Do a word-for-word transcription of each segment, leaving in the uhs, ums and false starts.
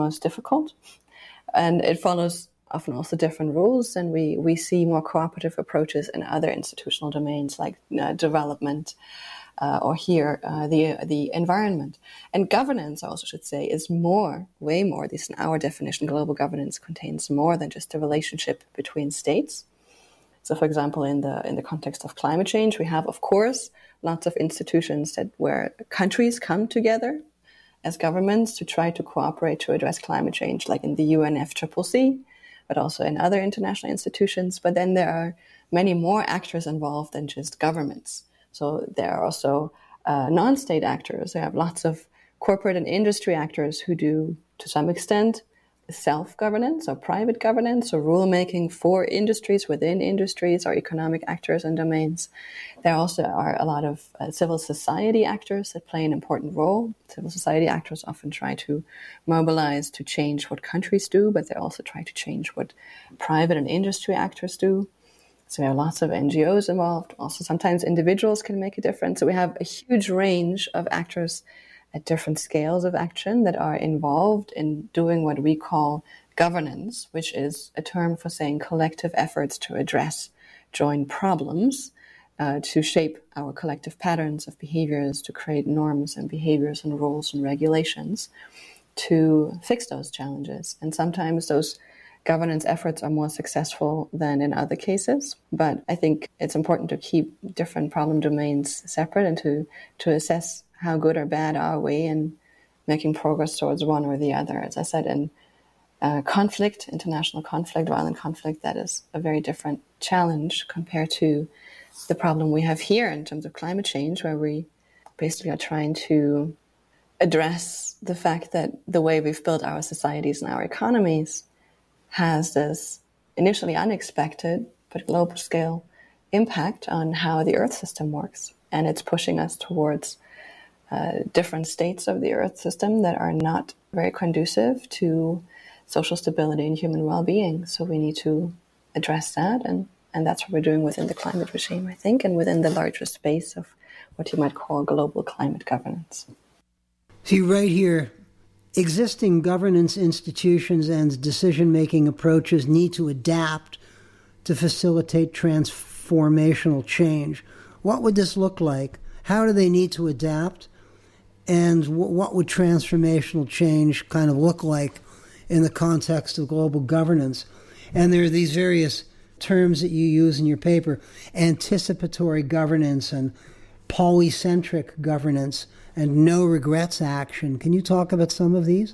most difficult. And it follows often also different rules, and we, we see more cooperative approaches in other institutional domains like uh, development uh, or here uh, the the environment. And governance, I also should say, is more, way more, at least in our definition, global governance contains more than just a relationship between states. So, for example, in the in the context of climate change, we have, of course, lots of institutions that where countries come together as governments to try to cooperate to address climate change, like in the U N F C C C, but also in other international institutions. But then there are many more actors involved than just governments. So there are also uh, non-state actors. There have lots of corporate and industry actors who do, to some extent, self-governance or private governance or rulemaking for industries within industries or economic actors and domains. There also are a lot of uh, civil society actors that play an important role. Civil society actors often try to mobilize to change what countries do, but they also try to change what private and industry actors do. So there are lots of N G Os involved. Also, sometimes individuals can make a difference. So we have a huge range of actors at different scales of action that are involved in doing what we call governance, which is a term for saying collective efforts to address joint problems, uh, to shape our collective patterns of behaviors, to create norms and behaviors and rules and regulations to fix those challenges. And sometimes those governance efforts are more successful than in other cases. But I think it's important to keep different problem domains separate and to, to assess how good or bad are we in making progress towards one or the other. As I said, in uh, conflict, international conflict, violent conflict, that is a very different challenge compared to the problem we have here in terms of climate change, where we basically are trying to address the fact that the way we've built our societies and our economies has this initially unexpected but global scale impact on how the Earth system works. And it's pushing us towards uh, different states of the Earth system that are not very conducive to social stability and human well-being. So we need to address that. And, and that's what we're doing within the climate regime, I think, and within the larger space of what you might call global climate governance. See, right here, existing governance institutions and decision-making approaches need to adapt to facilitate transformational change. What would this look like? How do they need to adapt? And w- what would transformational change kind of look like in the context of global governance? And there are these various terms that you use in your paper: anticipatory governance and polycentric governance and no regrets action. Can you talk about some of these?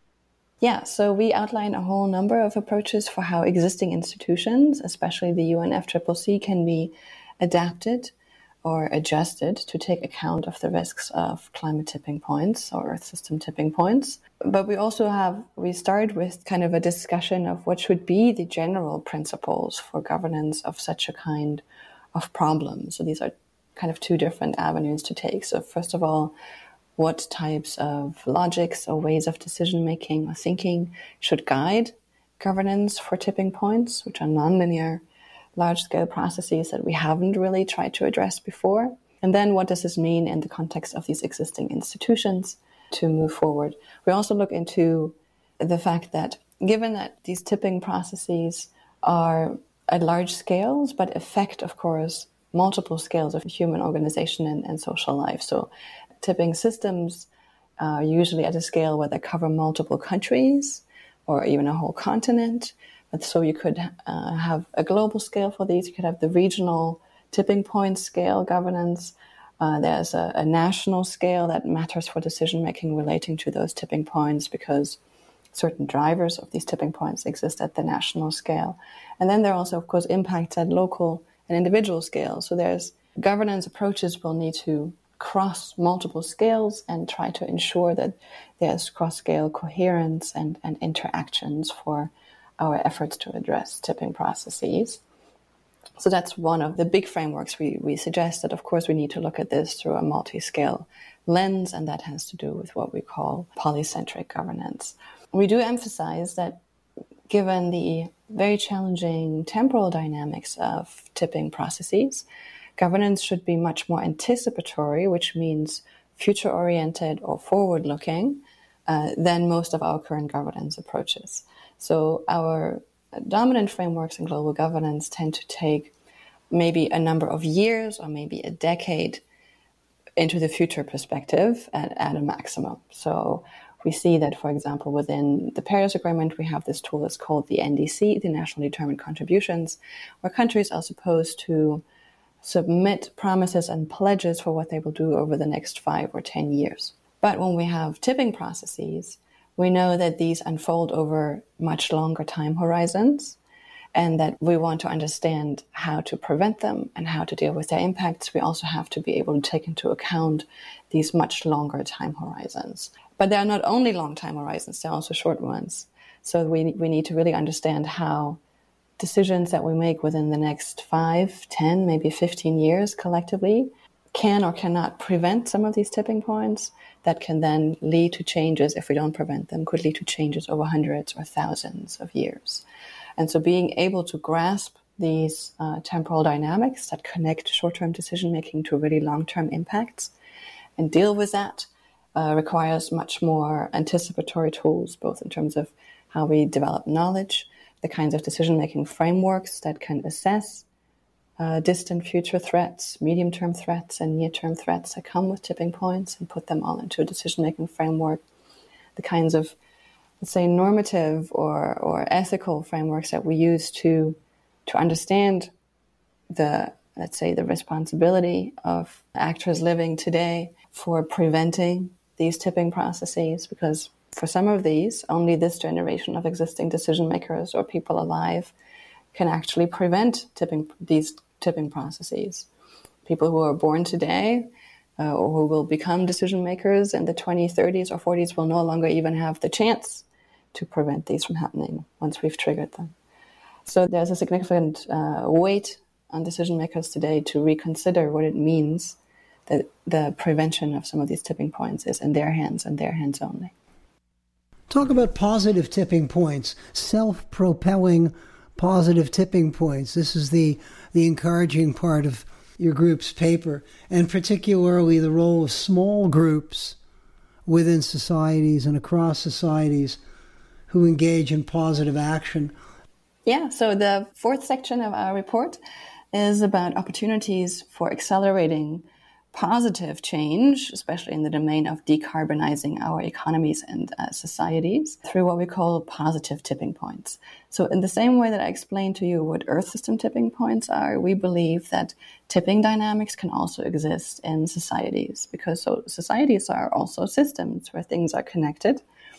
Yeah, so we outline a whole number of approaches for how existing institutions, especially the U N F C C C, can be adapted or adjusted to take account of the risks of climate tipping points or Earth system tipping points. But we also have, we start with kind of a discussion of what should be the general principles for governance of such a kind of problem. So these are kind of two different avenues to take. So first of all, what types of logics or ways of decision-making or thinking should guide governance for tipping points, which are nonlinear, large-scale processes that we haven't really tried to address before? And then what does this mean in the context of these existing institutions to move forward? We also look into the fact that given that these tipping processes are at large scales, but affect, of course, multiple scales of human organization and, and social life. So tipping systems are usually at a scale where they cover multiple countries or even a whole continent. But so you could uh, have a global scale for these. You could have the regional tipping point scale governance. Uh, there's a, a national scale that matters for decision-making relating to those tipping points because certain drivers of these tipping points exist at the national scale. And then there are also, of course, impacts at local and individual scale. So there's governance approaches will need to cross multiple scales and try to ensure that there's cross-scale coherence and, and interactions for our efforts to address tipping processes. So that's one of the big frameworks we, we suggest that, of course, we need to look at this through a multi-scale lens, and that has to do with what we call polycentric governance. We do emphasize that given the very challenging temporal dynamics of tipping processes, governance should be much more anticipatory, which means future-oriented or forward-looking, uh, than most of our current governance approaches. So our dominant frameworks in global governance tend to take maybe a number of years or maybe a decade into the future perspective at, at a maximum. So we see that, for example, within the Paris Agreement, we have this tool that's called the N D C, the Nationally Determined Contributions, where countries are supposed to submit promises and pledges for what they will do over the next five or ten years. But when we have tipping processes, we know that these unfold over much longer time horizons, and that we want to understand how to prevent them and how to deal with their impacts. We also have to be able to take into account these much longer time horizons. But there are not only long time horizons, there are also short ones. So we we need to really understand how decisions that we make within the next five, ten, maybe fifteen years collectively can or cannot prevent some of these tipping points that can then lead to changes, if we don't prevent them, could lead to changes over hundreds or thousands of years. And so being able to grasp these uh, temporal dynamics that connect short-term decision-making to really long-term impacts and deal with that uh, requires much more anticipatory tools, both in terms of how we develop knowledge, the kinds of decision-making frameworks that can assess uh, distant future threats, medium-term threats, and near-term threats that come with tipping points and put them all into a decision-making framework, the kinds of, let's say, normative or, or ethical frameworks that we use to to understand the, let's say, the responsibility of actors living today for preventing these tipping processes, because for some of these, only this generation of existing decision makers or people alive can actually prevent tipping these tipping processes. People who are born today uh, or who will become decision makers in the twenties, thirties, or forties will no longer even have the chance to prevent these from happening once we've triggered them. So there's a significant uh, weight on decision makers today to reconsider what it means that the prevention of some of these tipping points is in their hands and their hands only. Talk about positive tipping points, self-propelling positive tipping points. This is the, the encouraging part of your group's paper, and particularly the role of small groups within societies and across societies who engage in positive action. Yeah, so the fourth section of our report is about opportunities for accelerating positive change, especially in the domain of decarbonizing our economies and uh, societies through what we call positive tipping points. So in the same way that I explained to you what Earth system tipping points are, we believe that tipping dynamics can also exist in societies, because so societies are also systems where things are connected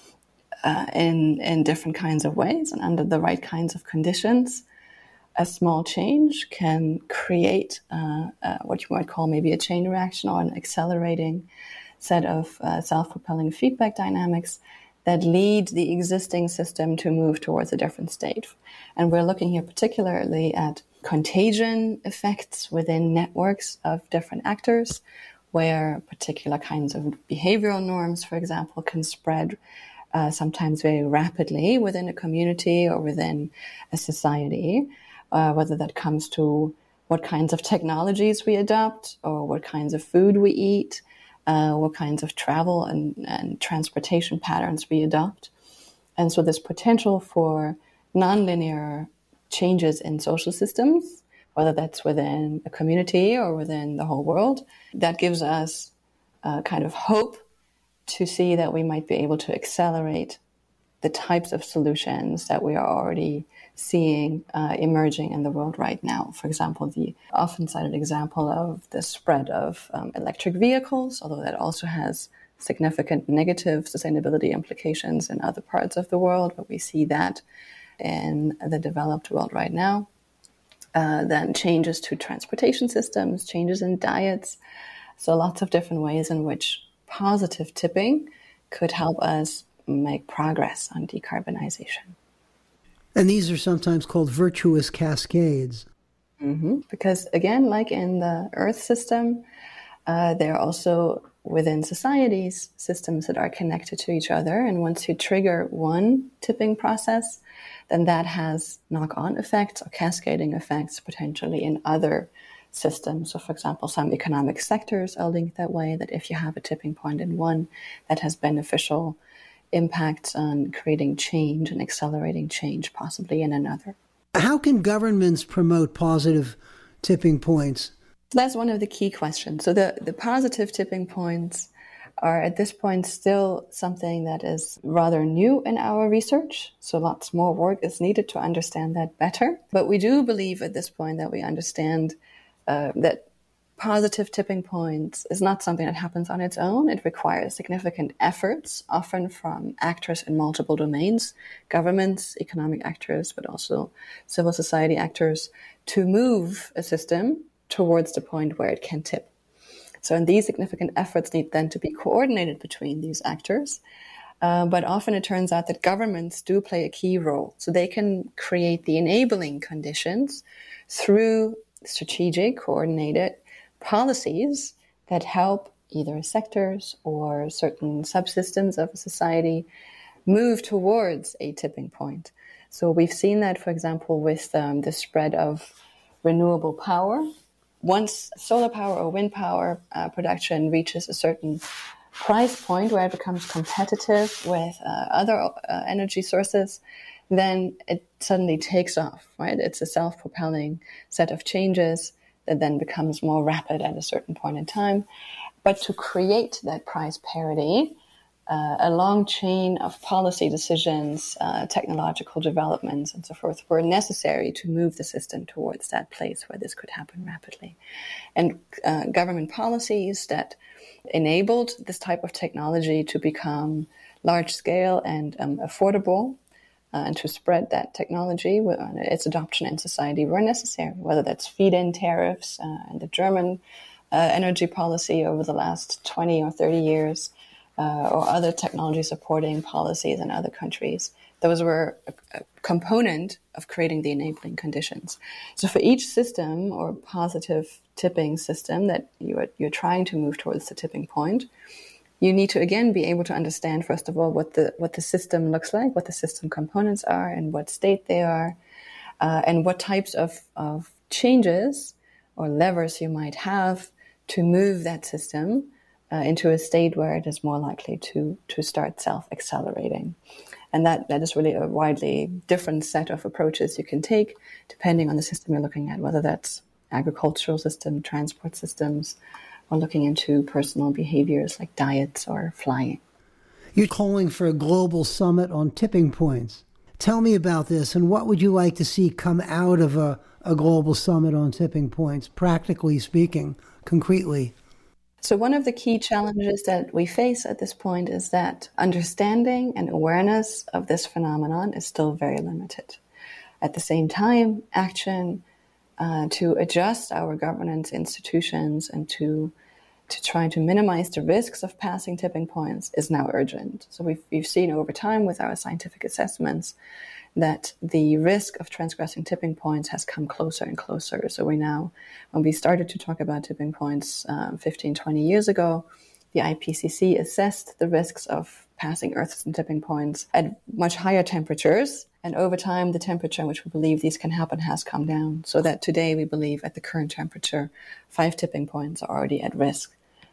uh, in, in different kinds of ways and under the right kinds of conditions. A small change can create uh, uh, what you might call maybe a chain reaction or an accelerating set of uh, self-propelling feedback dynamics that lead the existing system to move towards a different state. And we're looking here particularly at contagion effects within networks of different actors, where particular kinds of behavioral norms, for example, can spread uh, sometimes very rapidly within a community or within a society. Uh, whether that comes to what kinds of technologies we adopt or what kinds of food we eat, uh, what kinds of travel and, and transportation patterns we adopt. And so this potential for nonlinear changes in social systems, whether that's within a community or within the whole world, that gives us a kind of hope to see that we might be able to accelerate the types of solutions that we are already seeing uh, emerging in the world right now. For example, the often cited example of the spread of um, electric vehicles, although that also has significant negative sustainability implications in other parts of the world, but we see that in the developed world right now. Uh, then changes to transportation systems, changes in diets. So lots of different ways in which positive tipping could help us make progress on decarbonization. And these are sometimes called virtuous cascades. Mm-hmm. Because again, like in the Earth system, uh, there are also within societies systems that are connected to each other. And once you trigger one tipping process, then that has knock-on effects or cascading effects potentially in other systems. So for example, some economic sectors are linked that way, that if you have a tipping point in one, that has beneficial impacts on creating change and accelerating change, possibly in another. How can governments promote positive tipping points? So that's one of the key questions. So the, the positive tipping points are at this point still something that is rather new in our research. So lots more work is needed to understand that better. But we do believe at this point that we understand uh, that positive tipping points is not something that happens on its own. It requires significant efforts, often from actors in multiple domains, governments, economic actors, but also civil society actors, to move a system towards the point where it can tip. So and these significant efforts need then to be coordinated between these actors. Uh, but often it turns out that governments do play a key role. So they can create the enabling conditions through strategic, coordinated policies that help either sectors or certain subsystems of a society move towards a tipping point. So we've seen that, for example, with um, the spread of renewable power. Once solar power or wind power uh, production reaches a certain price point where it becomes competitive with uh, other uh, energy sources, then it suddenly takes off, right? It's a self-propelling set of changes that then becomes more rapid at a certain point in time. But to create that price parity, uh, a long chain of policy decisions, uh, technological developments, and so forth were necessary to move the system towards that place where this could happen rapidly. And uh, government policies that enabled this type of technology to become large-scale and um, affordable, Uh, and to spread that technology, uh, its adoption in society were necessary, whether that's feed-in tariffs uh, and the German uh, energy policy over the last twenty or thirty years, uh, or other technology supporting policies in other countries. Those were a, a component of creating the enabling conditions. So for each system or positive tipping system that you are, you're trying to move towards the tipping point, you need to, again, be able to understand, first of all, what the what the system looks like, what the system components are, and what state they are, uh, and what types of, of changes or levers you might have to move that system uh, into a state where it is more likely to, to start self-accelerating. And that, that is really a widely different set of approaches you can take, depending on the system you're looking at, whether that's agricultural system, transport systems, or looking into personal behaviors like diets or flying. You're calling for a global summit on tipping points. Tell me about this, and what would you like to see come out of a, a global summit on tipping points, practically speaking, concretely? So one of the key challenges that we face at this point is that understanding and awareness of this phenomenon is still very limited. At the same time, action Uh, to adjust our governance institutions and to to try to minimize the risks of passing tipping points is now urgent. So we've, we've seen over time with our scientific assessments that the risk of transgressing tipping points has come closer and closer. So we now, when we started to talk about tipping points um, fifteen, twenty years ago, the I P C C assessed the risks of passing Earth's tipping points at much higher temperatures. And over time, the temperature at which we believe these can happen has come down, so that today we believe at the current temperature, five tipping points are already at risk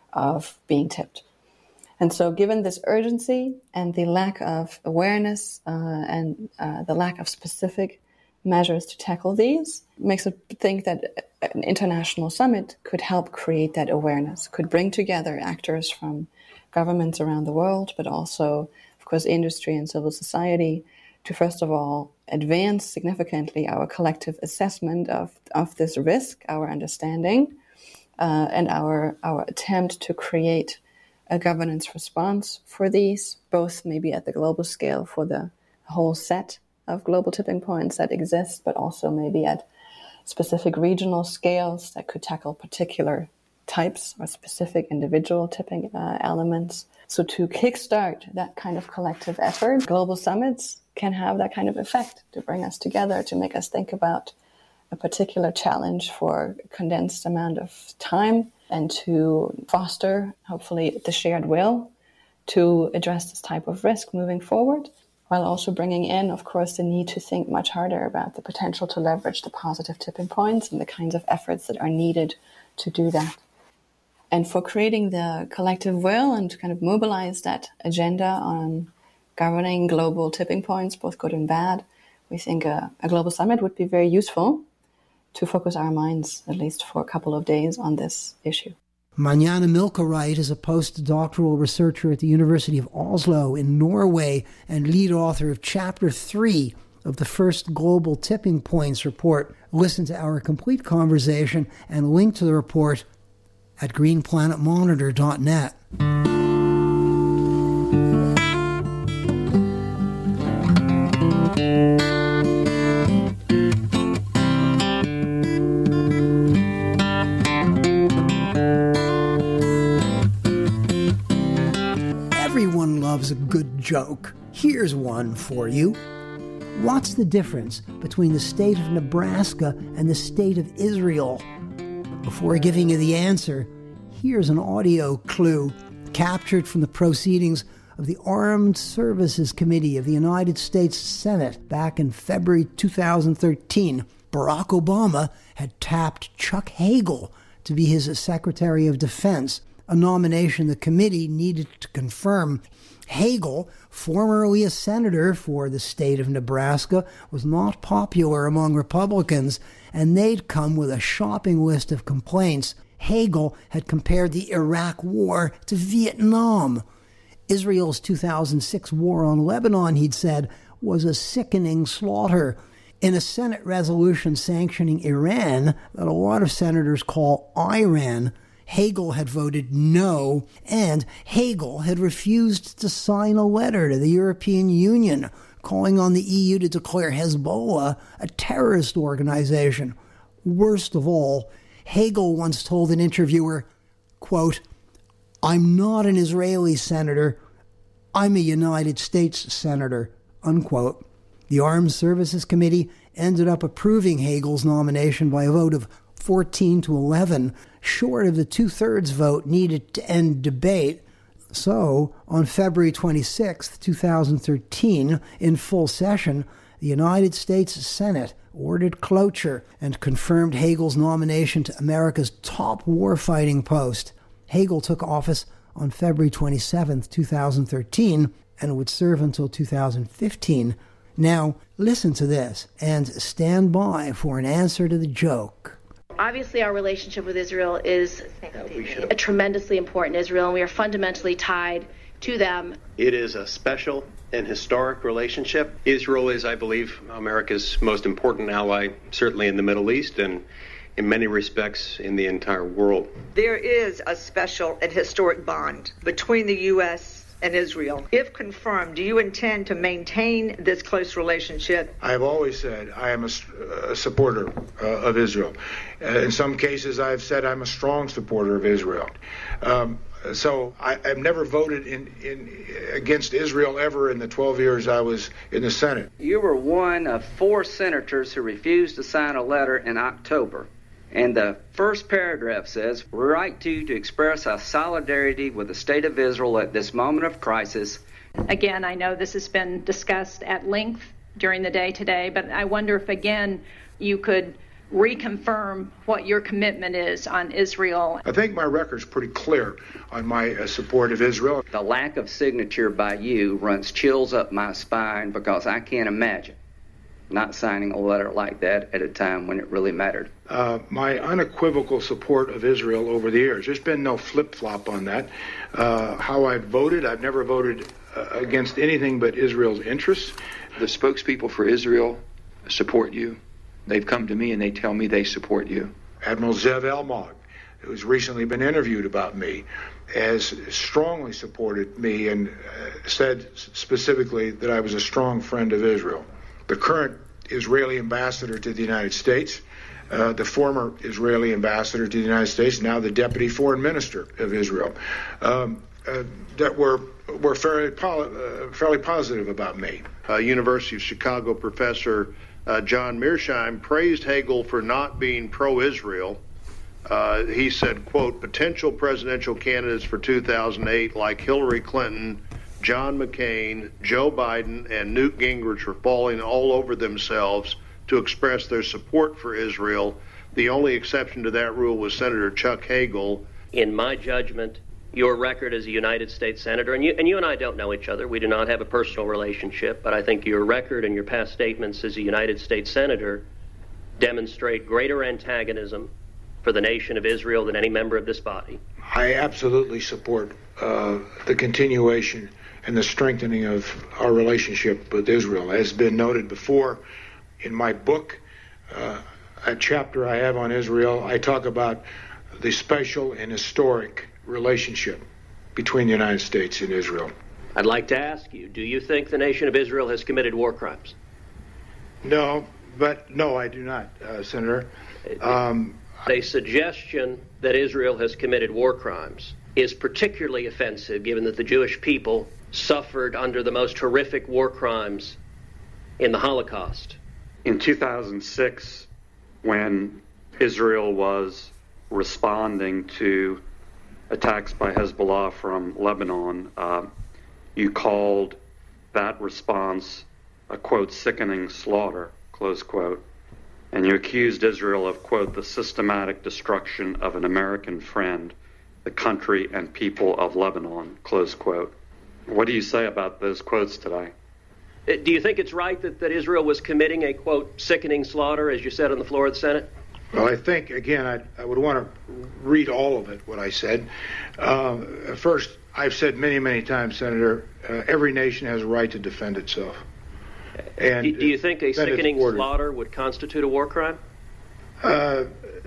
of being tipped. And so given this urgency and the lack of awareness uh, and uh, the lack of specific measures to tackle these, makes us think that an international summit could help create that awareness, could bring together actors from governments around the world, but also, of course, industry and civil society, to first of all advance significantly our collective assessment of, of this risk, our understanding, uh, and our, our attempt to create a governance response for these, both maybe at the global scale for the whole set of global tipping points that exist, but also maybe at specific regional scales that could tackle particular types or specific individual tipping uh, elements. So to kickstart that kind of collective effort, global summits can have that kind of effect to bring us together, to make us think about a particular challenge for a condensed amount of time, and to foster, hopefully, the shared will to address this type of risk moving forward, while also bringing in, of course, the need to think much harder about the potential to leverage the positive tipping points and the kinds of efforts that are needed to do that. And for creating the collective will and to kind of mobilize that agenda on governing global tipping points, both good and bad, we think a, a global summit would be very useful to focus our minds, at least for a couple of days, on this issue. Marianne Milkereit is a postdoctoral researcher at the University of Oslo in Norway and lead author of Chapter three of the first Global Tipping Points report. Listen to our complete conversation and link to the report at green planet monitor dot net. Everyone loves a good joke. Here's one for you. What's the difference between the state of Nebraska and the state of Israel? Before giving you the answer, here's an audio clue captured from the proceedings of the Armed Services Committee of the United States Senate back in February two thousand thirteen. Barack Obama had tapped Chuck Hagel to be his Secretary of Defense, a nomination the committee needed to confirm. Hagel, formerly a senator for the state of Nebraska, was not popular among Republicans, and they'd come with a shopping list of complaints. Hagel had compared the Iraq War to Vietnam. Israel's two thousand six war on Lebanon, he'd said, was a sickening slaughter. In a Senate resolution sanctioning Iran that a lot of senators call Iran, Hagel had voted no, and Hagel had refused to sign a letter to the European Union calling on the E U to declare Hezbollah a terrorist organization. Worst of all, Hagel once told an interviewer, quote, "I'm not an Israeli senator, I'm a United States senator," unquote. The Armed Services Committee ended up approving Hagel's nomination by a vote of fourteen to eleven, short of the two-thirds vote needed to end debate. So, on February twenty-sixth, two thousand thirteen, in full session, the United States Senate ordered cloture and confirmed Hagel's nomination to America's top warfighting post. Hagel took office on February twenty-seventh, two thousand thirteen, and would serve until two thousand fifteen. Now, listen to this, and stand by for an answer to the joke. Obviously, our relationship with Israel is a tremendously important Israel, and we are fundamentally tied to them. It is a special and historic relationship. Israel is, I believe, America's most important ally, certainly in the Middle East and in many respects in the entire world. There is a special and historic bond between the U S and Israel. If confirmed, do you intend to maintain this close relationship? I have always said I am a, a supporter uh, of Israel. Uh, in some cases, I've said I'm a strong supporter of Israel. Um, so I, I've never voted in, in against Israel ever in the twelve years I was in the Senate. You were one of four senators who refused to sign a letter in October. And the first paragraph says, "We write to you to express our solidarity with the state of Israel at this moment of crisis." Again, I know this has been discussed at length during the day today, but I wonder if, again, you could reconfirm what your commitment is on Israel. I think my record's pretty clear on my uh, support of Israel. The lack of signature by you runs chills up my spine because I can't imagine not signing a letter like that at a time when it really mattered. Uh, my unequivocal support of Israel over the years. There's been no flip-flop on that. Uh, how I've voted, I've never voted uh, against anything but Israel's interests. The spokespeople for Israel support you. They've come to me and they tell me they support you. Admiral Zev Elmog, who's recently been interviewed about me, has strongly supported me and uh, said specifically that I was a strong friend of Israel. The current Israeli ambassador to the United States, uh, the former Israeli ambassador to the United States, now the deputy foreign minister of Israel, um, uh, that were were fairly po- uh, fairly positive about me. Uh, University of Chicago professor uh, John Mearsheim praised Hagel for not being pro-Israel. Uh, he said, quote, "Potential presidential candidates for two thousand eight like Hillary Clinton, John McCain, Joe Biden, and Newt Gingrich are falling all over themselves to express their support for Israel. The only exception to that rule was Senator Chuck Hagel. In my judgment, your record as a United States Senator, and you, and you and I don't know each other. We do not have a personal relationship, but I think your record and your past statements as a United States Senator demonstrate greater antagonism for the nation of Israel than any member of this body. I absolutely support uh, the continuation and the strengthening of our relationship with Israel. As has been noted before in my book, uh, a chapter I have on Israel, I talk about the special and historic relationship between the United States and Israel. I'd like to ask you, do you think the nation of Israel has committed war crimes? No, but no, I do not, uh, Senator. Um, a suggestion that Israel has committed war crimes is particularly offensive given that the Jewish people suffered under the most horrific war crimes in the Holocaust. In two thousand six, when Israel was responding to attacks by Hezbollah from Lebanon, uh, you called that response a, quote, sickening slaughter, close quote, and you accused Israel of, quote, the systematic destruction of an American friend, the country and people of Lebanon, close quote. What do you say about those quotes today? Do you think it's right that, that Israel was committing a, quote, sickening slaughter, as you said on the floor of the Senate? Well, I think, again, I, I would want to read all of it, what I said. Uh, first, I've said many, many times, Senator, uh, every nation has a right to defend itself. And do, do you think a sickening slaughter would constitute a war crime? Uh,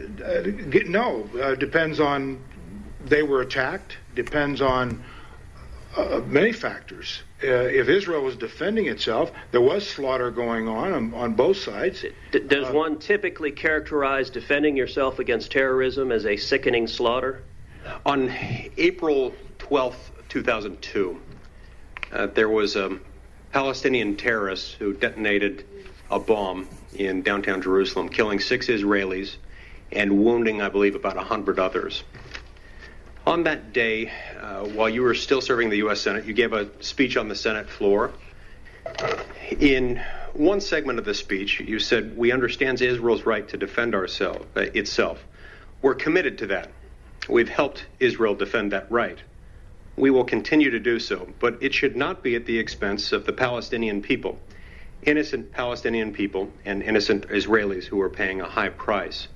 no. Uh, depends on, they were attacked, depends on uh, many factors. Uh, if Israel was defending itself, there was slaughter going on on, on both sides. D- does uh, one typically characterize defending yourself against terrorism as a sickening slaughter? On April twelfth, two thousand two, uh, there was a Palestinian terrorist who detonated a bomb in downtown Jerusalem, killing six Israelis and wounding, I believe, about one hundred others. On that day, uh, while you were still serving the U S Senate, you gave a speech on the Senate floor. In one segment of the speech, you said, "We understand Israel's right to defend ourselves, uh, itself. We're committed to that. We've helped Israel defend that right. We will continue to do so, but it should not be at the expense of the Palestinian people, innocent Palestinian people and innocent Israelis who are paying a high price."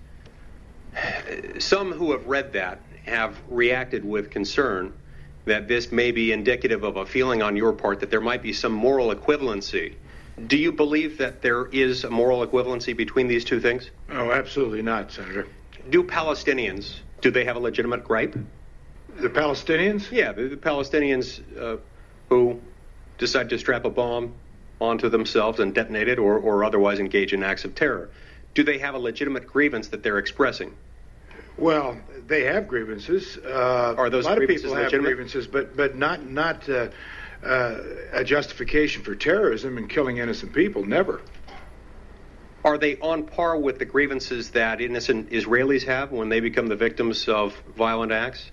Some who have read that have reacted with concern that this may be indicative of a feeling on your part that there might be some moral equivalency. Do you believe that there is a moral equivalency between these two things? Oh, absolutely not, Senator. Do Palestinians, do they have a legitimate gripe? The Palestinians? Yeah, the, the Palestinians uh, who decide to strap a bomb onto themselves and detonate it or, or otherwise engage in acts of terror. Do they have a legitimate grievance that they're expressing? Well, they have grievances. Uh, Are those a lot grievances of people have legitimate? grievances, but but not not uh, uh, a justification for terrorism and killing innocent people. Never. Are they on par with the grievances that innocent Israelis have when they become the victims of violent acts?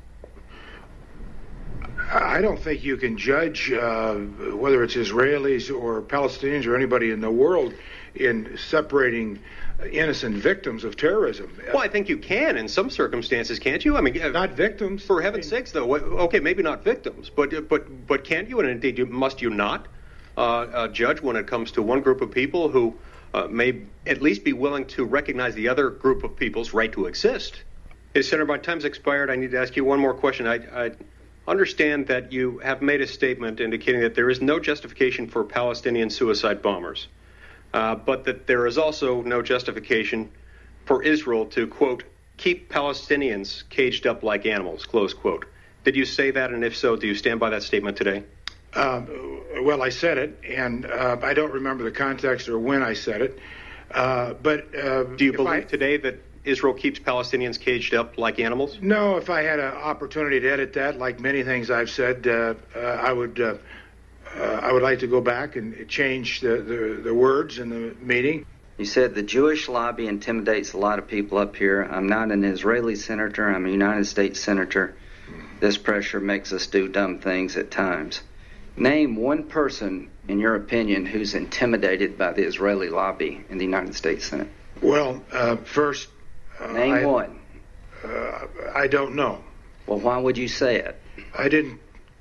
I don't think you can judge uh, whether it's Israelis or Palestinians or anybody in the world in separating innocent victims of terrorism. Well, I think you can in some circumstances, can't you? I mean, not victims. For heaven's sakes, though. Okay, maybe not victims, but but but can't you? And indeed, you, must you not uh, uh, judge when it comes to one group of people who uh, may at least be willing to recognize the other group of people's right to exist? Hey, Senator, my time's expired. I need to ask you one more question. I, I understand that you have made a statement indicating that there is no justification for Palestinian suicide bombers. Uh, but that there is also no justification for Israel to, quote, keep Palestinians caged up like animals, close quote. Did you say that? And if so, do you stand by that statement today? Um, well, I said it, and uh, I don't remember the context or when I said it. Uh, but uh, do you believe I, today that Israel keeps Palestinians caged up like animals? No, if I had an opportunity to edit that, like many things I've said, uh, uh, I would... Uh, Uh, I would like to go back and change the, the, the words in the meeting. You said the Jewish lobby intimidates a lot of people up here. I'm not an Israeli senator. I'm a United States senator. This pressure makes us do dumb things at times. Name one person, in your opinion, who's intimidated by the Israeli lobby in the United States Senate. Well, uh, first... Uh, Name I, one. Uh, I don't know. Well, why would you say it? I didn't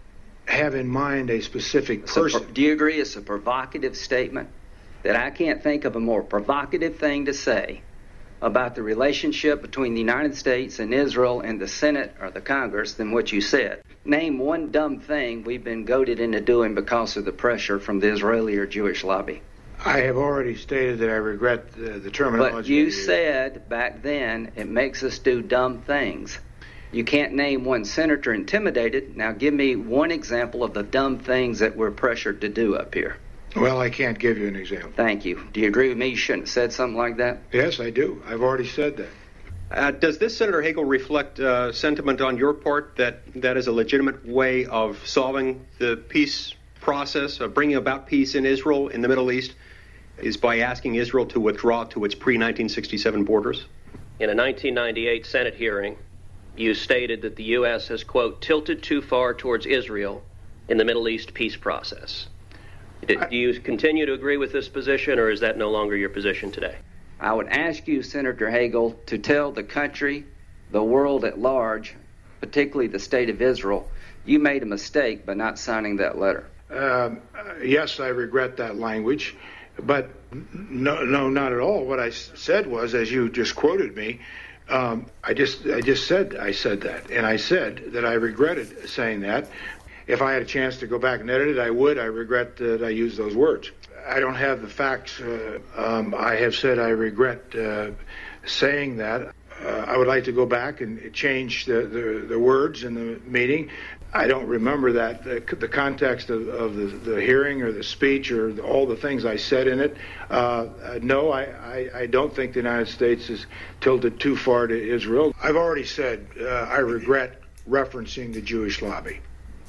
have in mind a specific person. So, do you agree it's a provocative statement? That I can't think of a more provocative thing to say about the relationship between the United States and Israel and the Senate or the Congress than what you said. Name one dumb thing we've been goaded into doing because of the pressure from the Israeli or Jewish lobby. I have already stated that I regret the, the terminology. But you said back then it makes us do dumb things. You can't name one senator intimidated. Now give me one example of the dumb things that we're pressured to do up here. Well, I can't give you an example. Thank you. Do you agree with me? You shouldn't have said something like that? Yes, I do. I've already said that. Uh, does this, Senator Hagel, reflect uh, sentiment on your part that that is a legitimate way of solving the peace process, of bringing about peace in Israel, in the Middle East, is by asking Israel to withdraw to its pre nineteen sixty-seven borders? In a nineteen ninety-eight Senate hearing, you stated that the U S has, quote, tilted too far towards Israel in the Middle East peace process. Do you continue to agree with this position, or is that no longer your position today? I would ask you, Senator Hagel, to tell the country, the world at large, particularly the state of Israel, you made a mistake by not signing that letter. Um, yes, I regret that language, but no, no, not at all. What I said was, as you just quoted me, um, I just, I just said I said that, and I said that I regretted saying that. If I had a chance to go back and edit it, I would. I regret that I used those words. I don't have the facts. Uh, um, I have said I regret uh, saying that. Uh, I would like to go back and change the, the, the words in the meeting. I don't remember that, the, the context of, of the, the hearing or the speech or the, all the things I said in it. Uh, uh, no, I, I, I don't think the United States is tilted too far to Israel. I've already said uh, I regret referencing the Jewish lobby.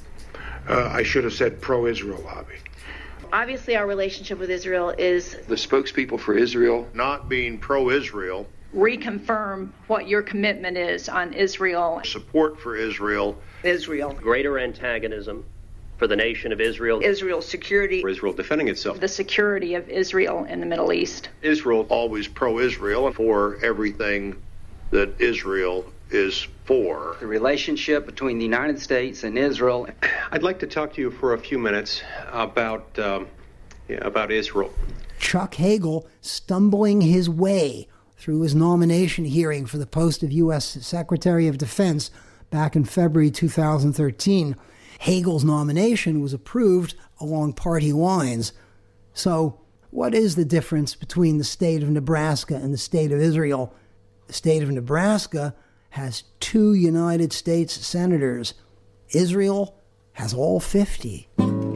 Uh, I should have said pro-Israel lobby. Obviously, our relationship with Israel is... The spokespeople for Israel not being pro-Israel. Reconfirm what your commitment is on Israel. Support for Israel. Israel. Greater antagonism for the nation of Israel. Israel's security. For Israel defending itself. The security of Israel in the Middle East. Israel always pro-Israel for everything that Israel is for. The relationship between the United States and Israel. I'd like to talk to you for a few minutes about um, yeah, about Israel. Chuck Hagel stumbling his way through his nomination hearing for the post of U S Secretary of Defense back in February two thousand thirteen. Hagel's nomination was approved along party lines. So, what is the difference between the state of Nebraska and the state of Israel? The state of Nebraska has two United States senators. Israel has all fifty.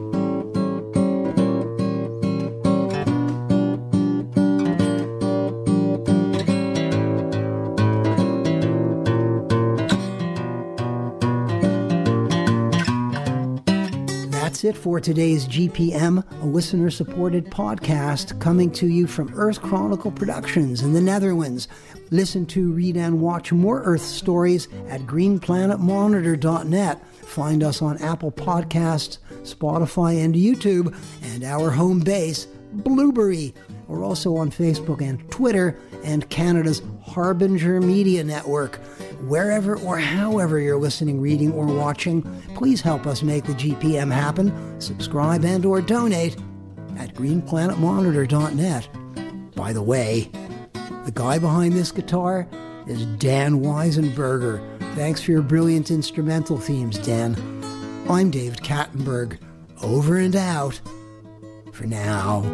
That's it for today's G P M, a listener-supported podcast coming to you from Earth Chronicle Productions in the Netherlands. Listen to, read, and watch more Earth stories at green planet monitor dot net. Find us on Apple Podcasts, Spotify, and YouTube, and our home base, Blueberry. We're also on Facebook and Twitter, and Canada's Harbinger Media Network. Wherever or however you're listening, reading, or watching, please help us make the G P M happen. Subscribe and or donate at green planet monitor dot net. By the way, the guy behind this guitar is Dan Weisenberger. Thanks for your brilliant instrumental themes, Dan. I'm David Kattenberg. Over and out. For now.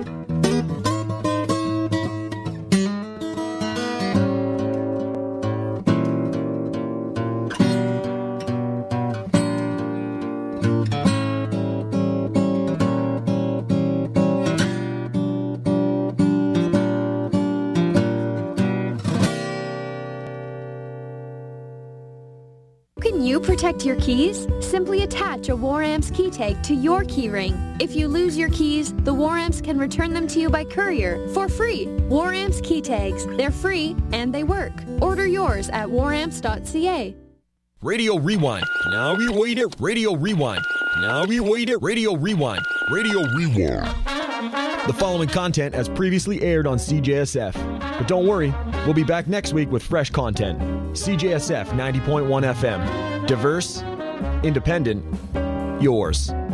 Protect your keys? Simply attach a WarAmps key tag to your keyring. If you lose your keys, the WarAmps can return them to you by courier for free. WarAmps key tags. They're free and they work. Order yours at war amps dot c a. Radio Rewind. Now we wait it. Radio Rewind. Now we wait it. Radio Rewind. Radio Rewind. The following content has previously aired on C J S F. But don't worry, we'll be back next week with fresh content. C J S F ninety point one F M. Diverse, Independent, yours.